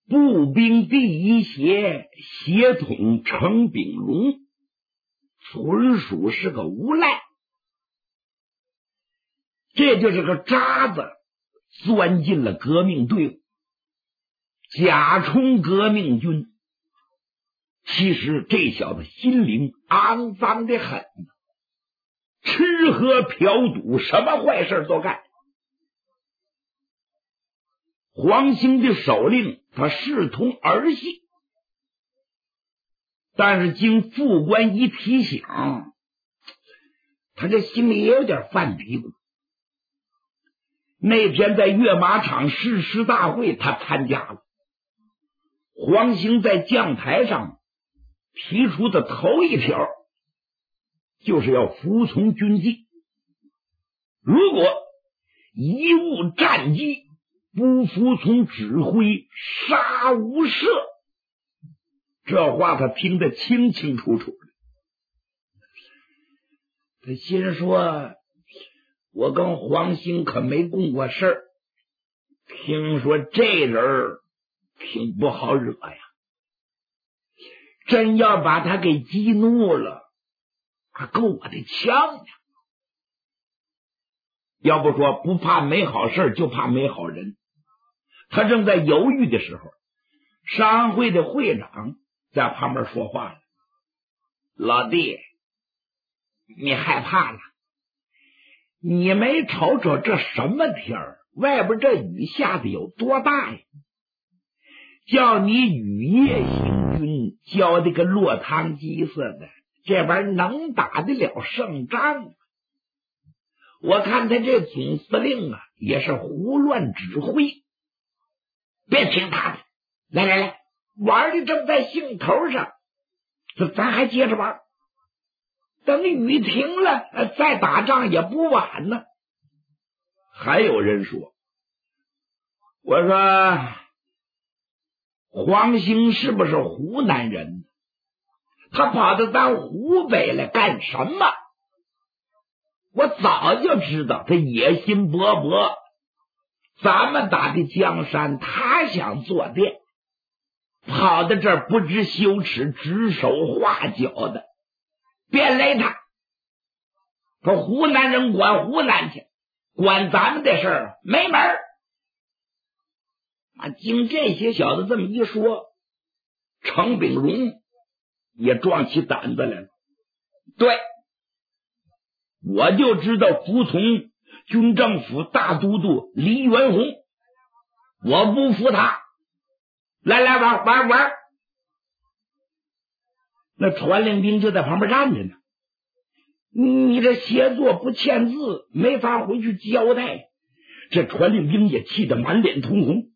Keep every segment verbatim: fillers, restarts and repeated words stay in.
步兵第一协协统程秉龙纯属是个无赖，这就是个渣子，钻进了革命队伍，假充革命军。其实这小子心灵肮脏的很，吃喝嫖赌，什么坏事都干。黄兴的手令他视同儿戏，但是经副官一提醒，他这心里也有点犯嘀咕。那天在跃马场誓师大会他参加了，黄兴在将台上提出的头一条就是要服从军纪，如果贻误战机，不服从指挥，杀无赦。这话他听得清清楚楚的。他心说，我跟黄兴可没共过事儿，听说这人挺不好惹呀，真要把他给激怒了，他够我的呛呀。要不说不怕没好事，就怕没好人。他正在犹豫的时候，商会的会长在旁边说话了：“老弟，你害怕了？你没瞅瞅这什么天儿，外边这雨下的有多大呀？叫你雨夜行军，教的跟落汤鸡似的，这玩意儿能打得了胜仗吗？我看他这总司令啊，也是胡乱指挥。别听他的，来来来，玩的正在兴头上，咱还接着玩，等雨停了再打仗也不晚呢。”还有人说，我说黄兴是不是湖南人？他跑到咱湖北来干什么？我早就知道他野心勃勃，咱们打的江山，他想坐垫，跑到这儿不知羞耻，指手画脚的，别勒他。说湖南人管湖南去，管咱们的事儿没门儿。啊，经这些小子这么一说，程秉荣也壮起胆子来了。对，我就知道服从军政府大都督黎元洪，我不服他。来来玩玩玩！那传令兵就在旁边站着呢。你这协作不签字，没法回去交代。这传令兵也气得满脸通红。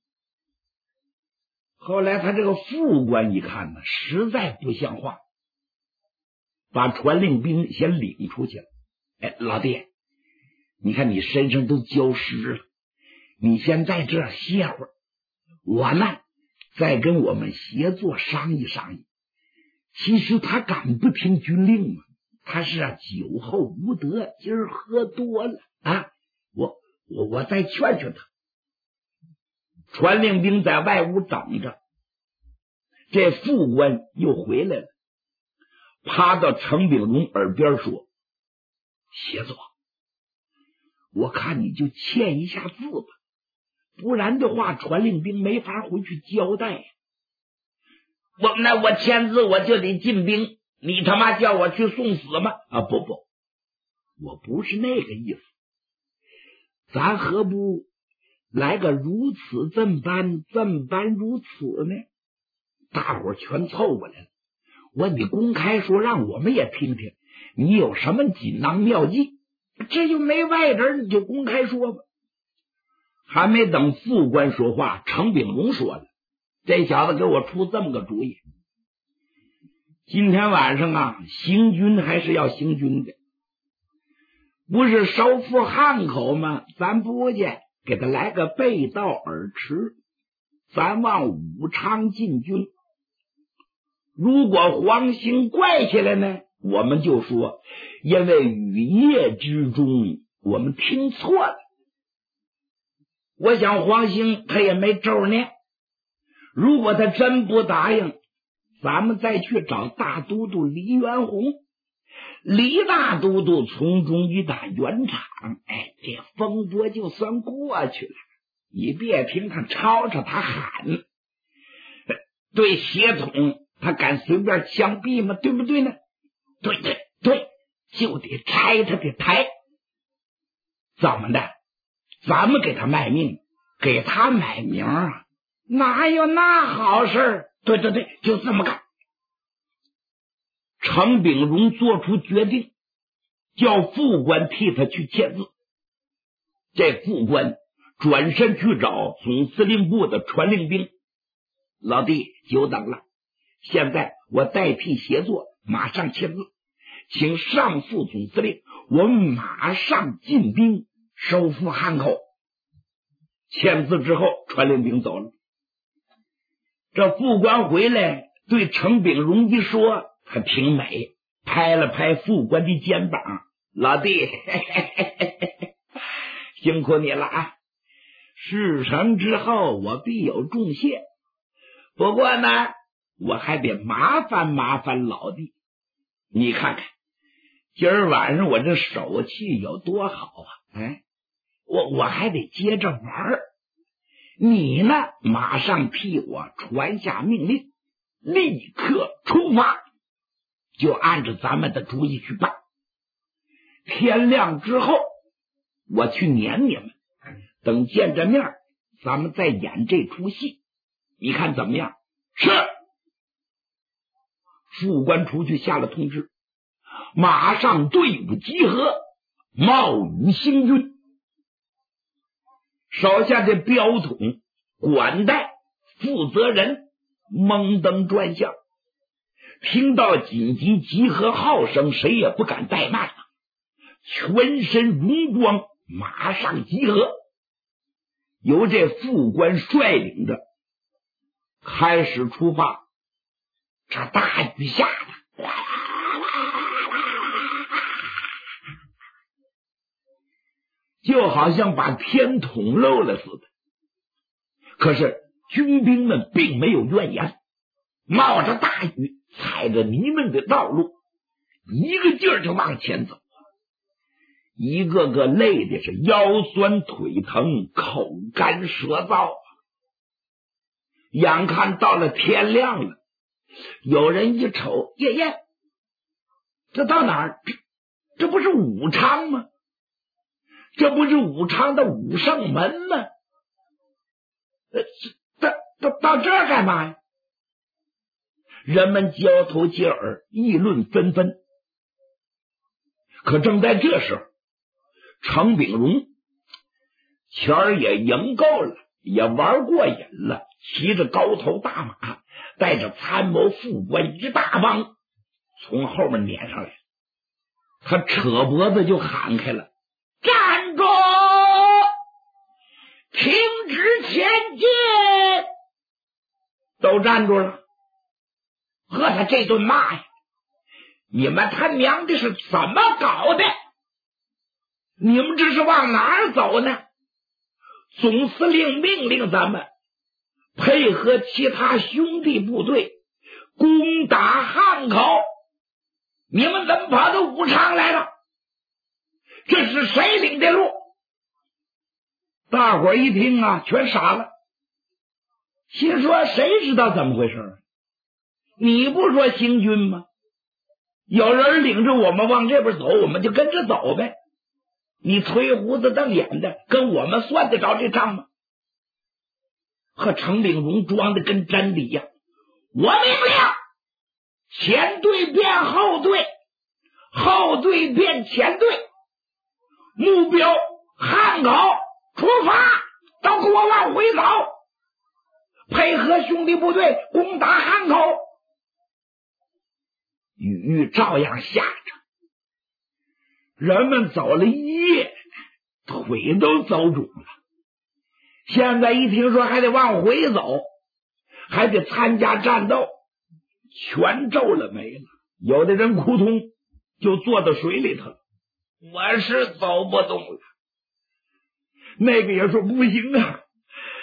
后来他这个副官一看呢，实在不像话，把传令兵先领出去了。哎，老弟，你看你身上都浇湿了，你先在这儿歇会儿，我呢再跟我们协作商议商议。其实他敢不听军令吗？他是啊酒后无德，今儿喝多了啊，我我我再劝劝他。传令兵在外屋等着，这副官又回来了，趴到程秉荣耳边说：“协作，我看你就签一下字吧，不然的话传令兵没法回去交代呀。我那我签字我就得进兵，你他妈叫我去送死吗？啊不不，我不是那个意思，咱何不来个如此这般这般如此呢？大伙儿全凑过来了，我你公开说，让我们也听听你有什么锦囊妙计，这就没外人，你就公开说吧。”还没等副官说话，程秉荣说了：“这小子给我出这么个主意，今天晚上啊，行军还是要行军的，不是收复汉口吗？咱不去，给他来个背道而驰，咱往武昌进军。如果黄兴怪起来呢，我们就说因为雨夜之中我们听错了。我想黄兴他也没咒念， 如果他真不答应，咱们再去找大都督李元洪。李大都督从中一打圆场，哎，这风波就算过去了。你别听他吵吵他喊，对血统他敢随便枪毙吗？对不对呢？对对对，就得拆他的台。怎么的？咱们给他卖命，给他买名啊？哪有那好事？对对对，就这么干。程秉荣做出决定，叫副官替他去签字。这副官转身去找总司令部的传令兵，老弟，久等了，现在我代替协作，马上签字，请上副总司令，我们马上进兵收复汉口。签字之后，传令兵走了。这副官回来对程秉荣一说，还挺美，拍了拍副官的肩膀，老弟，嘿嘿嘿嘿嘿，辛苦你了啊！事成之后我必有重谢，不过呢，我还得麻烦麻烦老弟，你看看今儿晚上我这手气有多好啊！哎，我我还得接着玩，你呢，马上替我传下命令，立刻出发，就按照咱们的主意去办。天亮之后，我去撵你们，等见着面，咱们再演这出戏，你看怎么样？是。副官出去下了通知，马上队伍集合，冒雨行军。手下的镖筒、管带、负责人蒙登转向，听到紧急集合号声，谁也不敢怠慢了，全身戎装，马上集合。由这副官率领着开始出发。这大雨下的就好像把天捅漏了似的，可是军兵们并没有怨言，冒着大雨，踩着泥泞的道路，一个劲儿就往前走，一个个累的是腰酸腿疼，口干舌燥。眼看到了天亮了，有人一瞅，爷爷，这到哪儿？这这不是武昌吗？这不是武昌的武圣门吗？呃，到到到这儿干嘛呀？人们交头接耳，议论纷纷。可正在这时候，程秉荣钱儿也赢够了，也玩过瘾了，骑着高头大马，带着参谋副官一大帮，从后面撵上来。他扯脖子就喊开了：站住！停止前进！都站住了。和他这顿骂呀，你们他娘的是怎么搞的？你们这是往哪儿走呢？总司令命令咱们配合其他兄弟部队攻打汉口，你们怎么跑到武昌来了？这是谁领的路？大伙儿一听啊，全傻了，心说谁知道怎么回事？你不说行军吗？有人领着我们往这边走，我们就跟着走呗。你推胡子瞪眼的，跟我们算得着这账吗？和程秉荣装的跟真的一样。我命令前队变后队，后队变前队，目标汉口，出发，都给我往回走，配合兄弟部队攻打汉口。雨照样下着，人们走了一夜，腿都走肿了。现在一听说还得往回走，还得参加战斗，全皱了眉了。有的人扑通就坐到水里头了，我是走不动了。那个也说不行啊，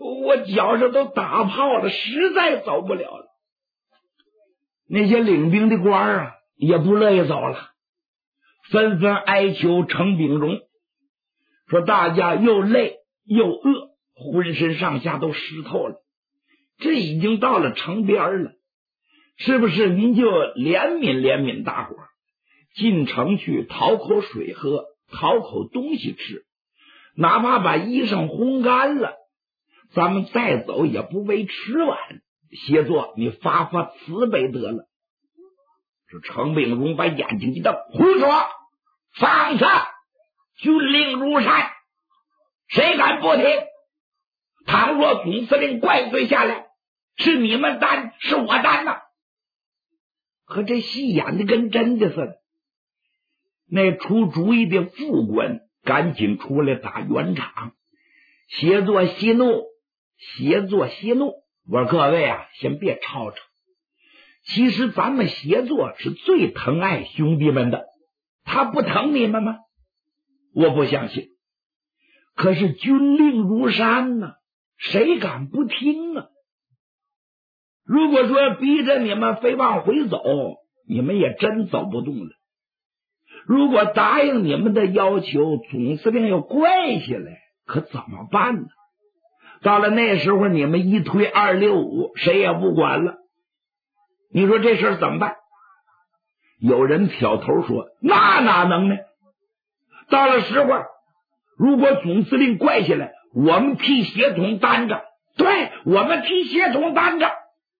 我脚上都打泡了，实在走不了了。那些领兵的官啊，也不乐意走了，纷纷哀求程秉荣，说大家又累又饿，浑身上下都湿透了，这已经到了城边了，是不是您就怜悯怜悯大伙，进城去讨口水喝，讨口东西吃，哪怕把衣裳烘干了，咱们再走也不为迟晚。协作，你发发慈悲得了。这程秉荣把眼睛一瞪，胡说，放下，军令如山，谁敢不听？倘若总司令怪罪下来，是你们担是我担呐？可这戏演的跟真的似的。那出主意的副官赶紧出来打圆场，协作息怒，协作息怒。我说各位啊，先别吵吵，其实咱们协作是最疼爱兄弟们的，他不疼你们吗？我不相信。可是军令如山呢、啊，谁敢不听啊？如果说逼着你们非往回走，你们也真走不动了。如果答应你们的要求，总司令要怪下来，可怎么办呢？到了那时候，你们一推二六五，谁也不管了。你说这事怎么办？有人挑头说，那哪能呢？到了时候，如果总司令怪下来，我们替协同担着。对，我们替协同担着。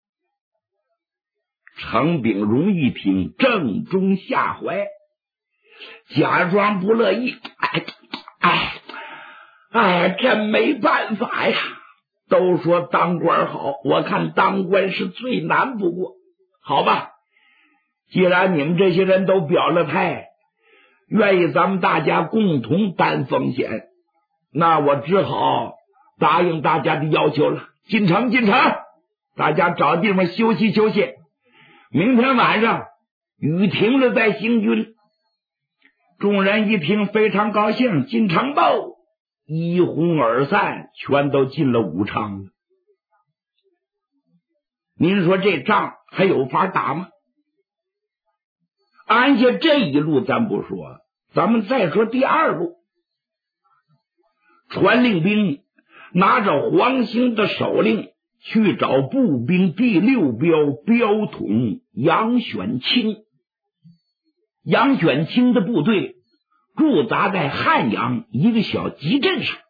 程秉荣一听，正中下怀，假装不乐意。哎哎哎，真没办法呀！都说当官好，我看当官是最难不过。好吧，既然你们这些人都表了态，愿意咱们大家共同担风险，那我只好答应大家的要求了。进城，进城，大家找地方休息休息。明天晚上雨停了再行军。众人一听非常高兴，进城吧，一哄而散，全都进了武昌了。您说这仗还有法打吗？按下这一路咱不说，咱们再说第二路。传令兵拿着黄兴的手令去找步兵第六标标统杨选清。杨选清的部队驻扎在汉阳一个小集镇上。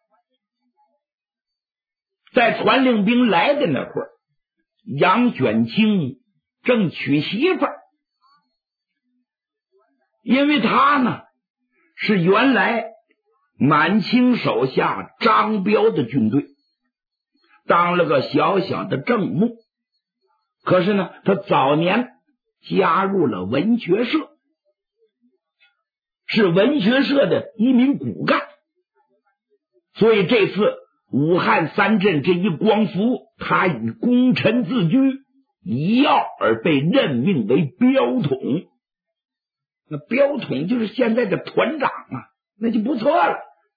在传令兵来的那会儿，杨选清正娶媳妇儿，因为他呢是原来满清手下张彪的军队，当了个小小的政务。可是呢，他早年加入了文学社，是文学社的一名骨干，所以这次武汉三镇这一光复，他以功臣自居，一跃而被任命为标统。那标统就是现在的团长啊，那就不错了。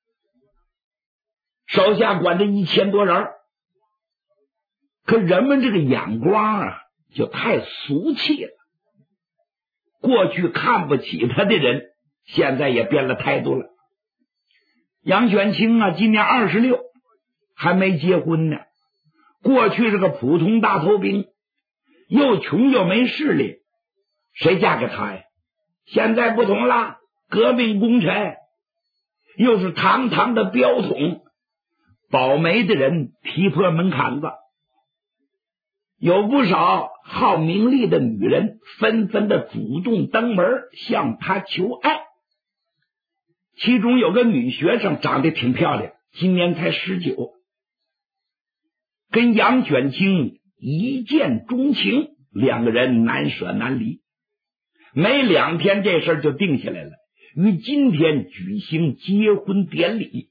手下管着一千多人，可人们这个眼光啊，就太俗气了。过去看不起他的人，现在也变了态度了。杨选清啊，今年二十六，还没结婚呢。过去是个普通大头兵，又穷又没势力，谁嫁给他呀？现在不同了，革命功臣，又是堂堂的标统，保媒的人踢破门槛子，有不少好名利的女人纷纷的主动登门向他求爱。其中有个女学生长得挺漂亮，今年才十九，跟杨选清一见钟情，两个人难舍难离。没两天这事儿就定下来了，于今天举行结婚典礼。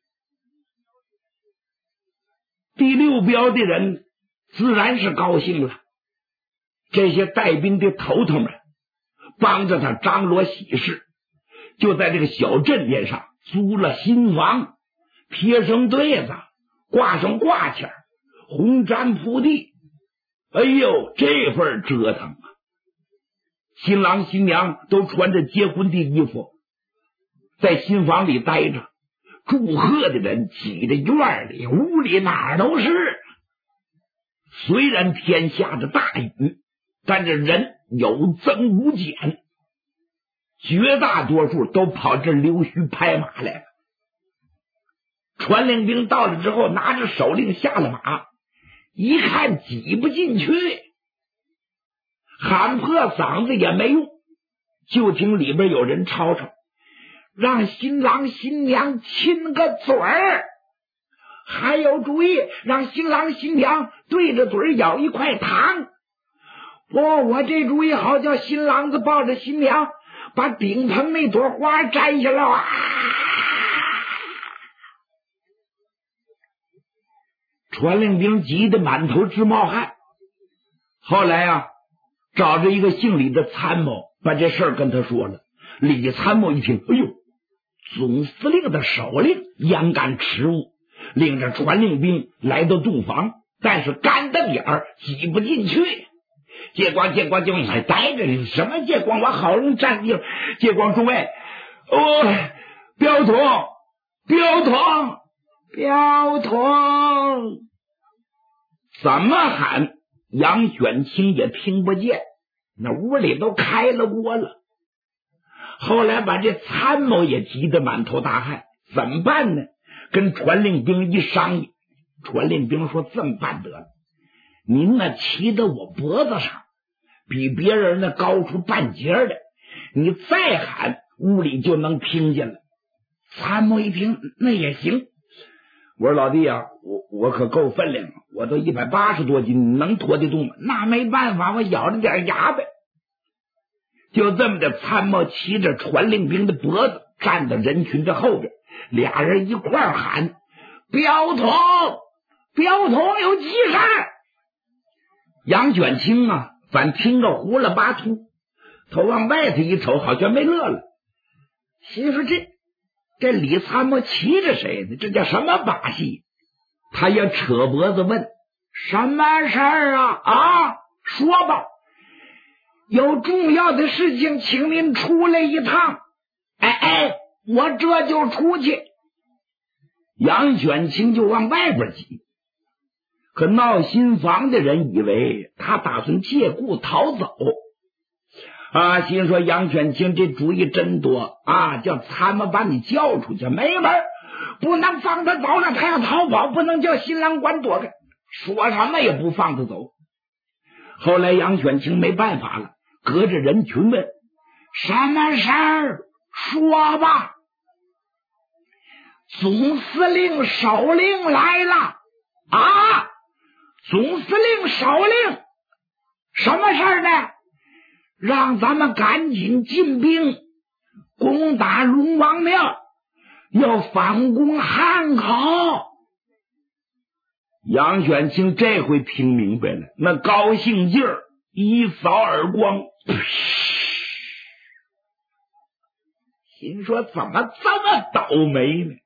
第六标的人自然是高兴了，这些带兵的头头们帮着他张罗喜事，就在这个小镇边上租了新房，贴上对子，挂上挂签， 红毡铺地。哎呦，这份折腾啊！新郎新娘都穿着结婚的衣服，在新房里待着，祝贺的人挤得院里屋里哪儿都是。虽然天下着大雨，但这人有增无减，绝大多数都跑这溜须拍马来了。传令兵到了之后，拿着手令下了马，一看挤不进去，喊破嗓子也没用，就听里边有人吵吵，让新郎新娘亲个嘴儿，还有主意让新郎新娘对着嘴咬一块糖。哦，我这主意好，叫新郎子抱着新娘把顶棚那朵花摘下来啊！传令兵急得满头直冒汗。后来啊，找着一个姓李的参谋，把这事儿跟他说了。李参谋一听，哎呦，总司令的手令严干迟误，领着传令兵来到洞房，但是干瞪眼儿挤不进去。借光借光借光还待着呢，什么借光？我好容易站地方，借光诸位，哦，标筒标筒标筒，怎么喊杨选清也听不见，那屋里都开了锅了。后来把这参谋也急得满头大汗，怎么办呢？跟传令兵一商议，传令兵说这么办得了，您那骑到我脖子上，比别人那高出半截的，你再喊屋里就能听见了。参谋一听，那也行。我说老弟啊，我我可够分量，我都一百八十多斤，能拖得动吗？那没办法，我咬着点牙呗。就这么的，参谋骑着传令兵的脖子，站在人群的后边，俩人一块儿喊：标筒标筒有急事！杨卷清啊，反听个糊了巴秃，头往外头一瞅，好像没乐了，心说这这李参谋骑着谁呢？这叫什么把戏？他也扯脖子问：什么事儿啊？啊，说吧，有重要的事情，请您出来一趟。哎哎，我这就出去。杨选清就往外边挤，可闹新房的人以为他打算借故逃走啊，心说杨选清这主意真多啊，叫参谋把你叫出去，没门，不能放他走了，他要逃跑，不能叫新郎官躲开，说什么也不放他走。后来杨选清没办法了，隔着人群问：什么事儿？说吧。总司令手令来了啊！总司令手令，什么事儿呢？让咱们赶紧进兵，攻打龙王庙，要反攻汉口。杨选清这回听明白了，那高兴劲儿一扫耳光，心说怎么这么倒霉呢？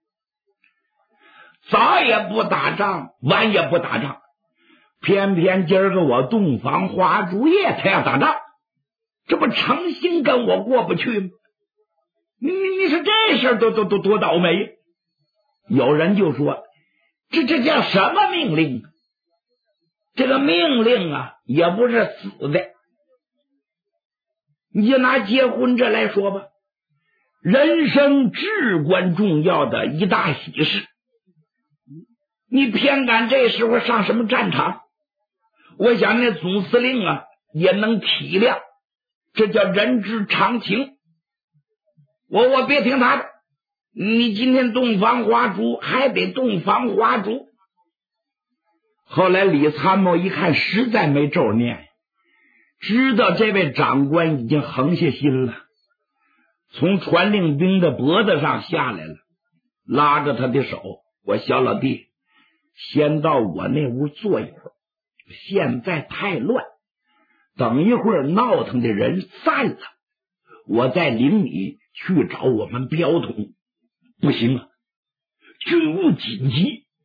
早也不打仗，晚也不打仗，偏偏今儿个我洞房花烛夜他要打仗，这不诚心跟我过不去吗？你你你说这事儿都都都多倒霉。有人就说，这这叫什么命令？这个命令啊，也不是死的。你就拿结婚这来说吧，人生至关重要的一大喜事，你偏赶这时候上什么战场？我想那总司令啊也能体谅，这叫人之常情。我我别听他的，你今天洞房花烛还得洞房花烛。后来李参谋一看实在没咒念，知道这位长官已经横下心了，从传令兵的脖子上下来了，拉着他的手：我小老弟，先到我那屋坐一会儿，现在太乱，等一会儿闹腾的人散了，我再领你去找我们标统。不行啊，军务紧急，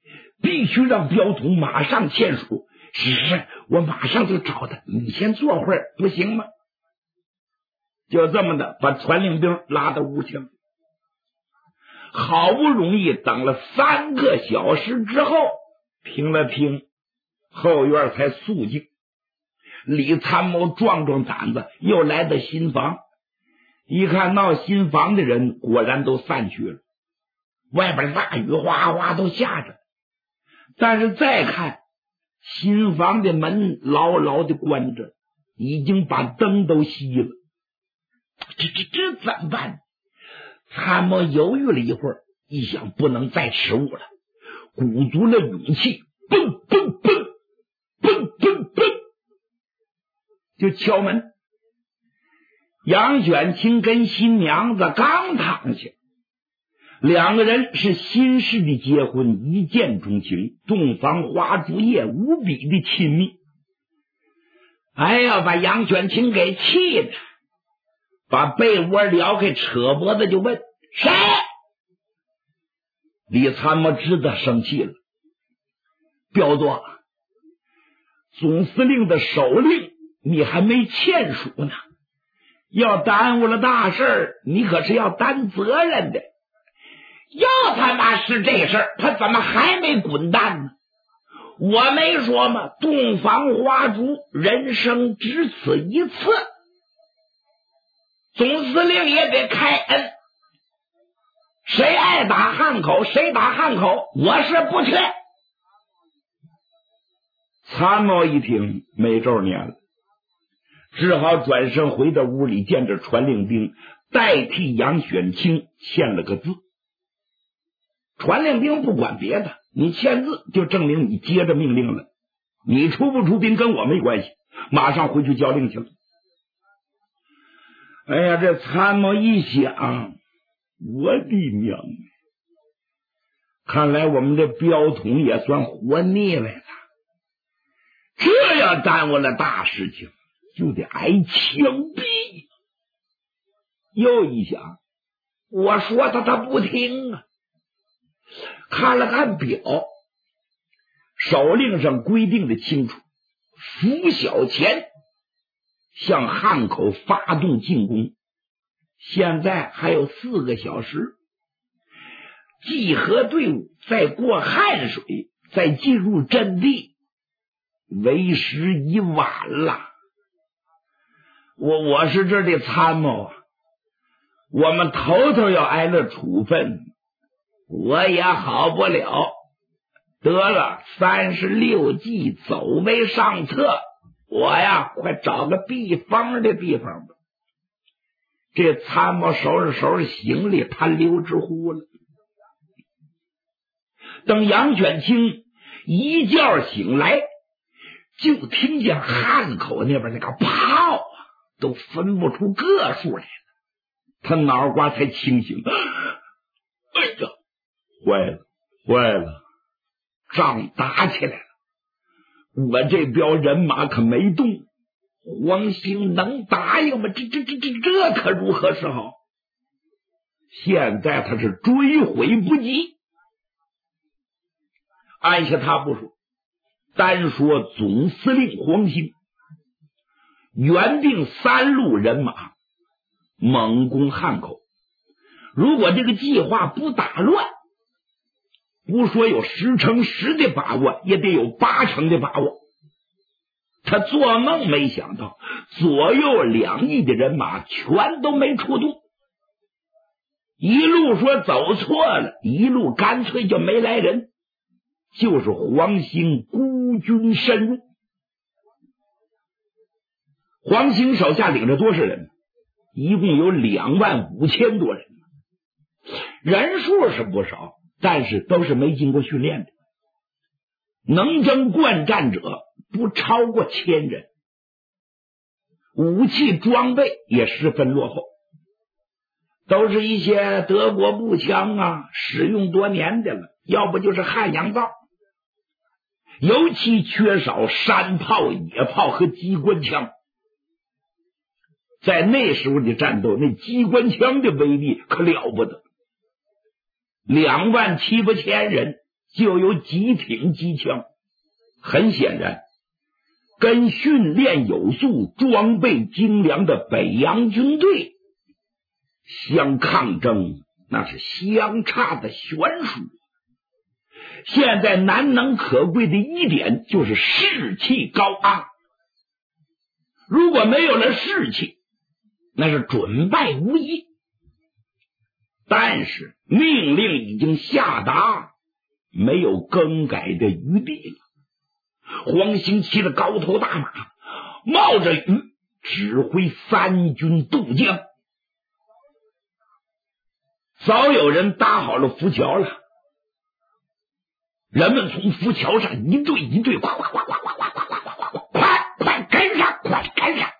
必须让镖头马上签署。是是，我马上就找他，你先坐会儿不行吗？就这么的把传令兵拉到屋去了。好不容易等了三个小时之后，听了听后院才肃静。李参谋壮壮胆子又来到新房，一看闹新房的人果然都散去了，外边大雨哗哗都下着，但是再看新房的门牢牢的关着，已经把灯都熄了。这这这怎么办？参谋犹豫了一会儿，一想不能再迟误了，鼓足了勇气，蹦蹦蹦蹦蹦蹦就敲门。杨选清跟新娘子刚躺下，两个人是新式的结婚，一见钟情，洞房花烛夜，无比的亲密。哎呀，把杨选清给气的，把被窝撩开，扯脖子就问谁。李参谋知道生气了，彪座，总司令的手令你还没签署呢，要耽误了大事，你可是要担责任的。要他妈是这事儿，他怎么还没滚蛋呢？我没说吗？洞房花烛，人生只此一次，总司令也得开恩。谁爱打汉口谁打汉口，我是不缺。参谋一听没咒念了，只好转身回到屋里，见着传令兵代替杨选清签了个字。传令兵不管别的，你签字就证明你接着命令了，你出不出兵跟我没关系，马上回去交令去了。哎呀，这参谋一想，我的娘，看来我们这镖筒也算活腻歪了，这要耽误了大事情就得挨枪毙。又一想，我说他他不听啊。看了看表，手令上规定的清楚，拂晓前向汉口发动进攻，现在还有四个小时，集合队伍，再过汉水，再进入阵地，为时已晚了。我我是这的参谋啊，我们头头要挨了处分，我也好不了。得了，三十六计，走为上策。我呀，快找个避风的地方吧。这参谋收拾收拾行李，他溜之乎了。等杨选清一觉醒来，就听见汉口那边那个炮啊，都分不出个数来了。他脑瓜才清醒，哎呀，坏了坏了，仗打起来了。我这彪人马可没动，黄兴能答应吗？这这这这这可如何是好？现在他是追悔不及。按下他不说，单说总司令黄兴原定三路人马猛攻汉口，如果这个计划不打乱，不说有十成十的把握，也得有八成的把握。他做梦没想到左右两翼的人马全都没出动，一路说走错了，一路干脆就没来人，就是黄兴孤军深入。黄兴手下领着多少人？一共有两万五千多人，人数是不少，但是都是没经过训练的，能征惯战者不超过千人，武器装备也十分落后，都是一些德国步枪啊，使用多年的了，要不就是汉阳造，尤其缺少山炮、野炮和机关枪。在那时候的战斗，那机关枪的威力可了不得，两万七八千人就有几挺机枪。很显然，跟训练有素、装备精良的北洋军队相抗争，那是相差的悬殊。现在难能可贵的一点就是士气高昂，如果没有了士气，那是准败无疑。但是命令已经下达，没有更改的余地了。黄兴骑着高头大马，冒着雨指挥三军渡江。早有人搭好了浮桥了，人们从浮桥上一队一队，快快快快快快快快快快快快跟上，快跟上！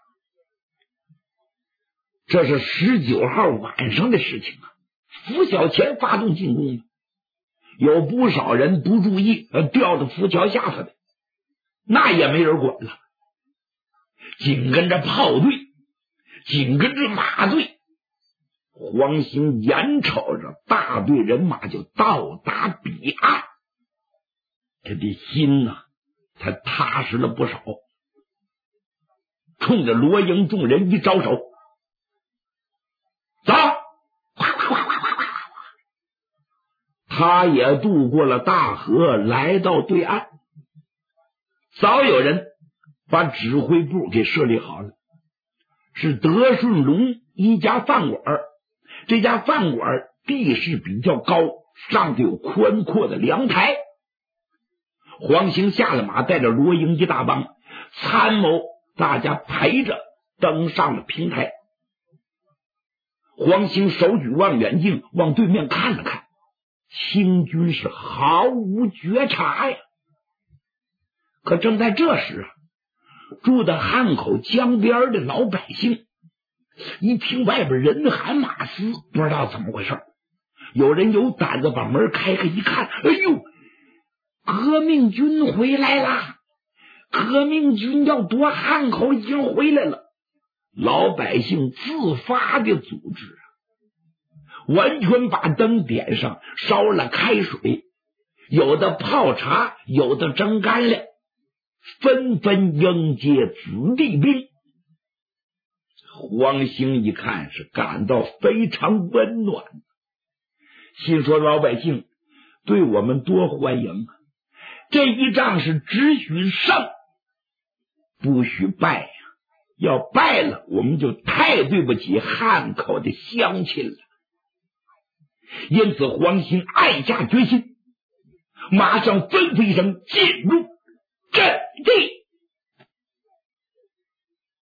这是十九号晚上的事情啊，浮桥前发动进攻，有不少人不注意，掉到浮桥下头的，那也没人管了。紧跟着炮队，紧跟着马队，黄兴眼瞅着大队人马就到达彼岸，他的心呐，他踏实了不少。冲着罗营众人一招手，走！他也渡过了大河，来到对岸。早有人把指挥部给设立好了，是德顺龙一家饭馆。这家饭馆地势比较高，上头有宽阔的凉台。黄兴下了马，带着罗营一大帮参谋，大家陪着登上了平台。黄兴手举望远镜往对面看了看，清军是毫无觉察呀。可正在这时啊，住在汉口江边的老百姓一听外边人喊马嘶，不知道怎么回事，有人有胆子把门开开一看，哎呦，革命军回来了！革命军要夺汉口，已经回来了。老百姓自发的组织，完全把灯点上，烧了开水，有的泡茶，有的蒸干粮，纷纷迎接子弟兵。黄兴一看是感到非常温暖，心说老百姓对我们多欢迎啊！这一仗是只许胜，不许败呀、啊！要败了，我们就太对不起汉口的乡亲了。因此黄兴暗下决心，马上吩咐一声，进入阵地。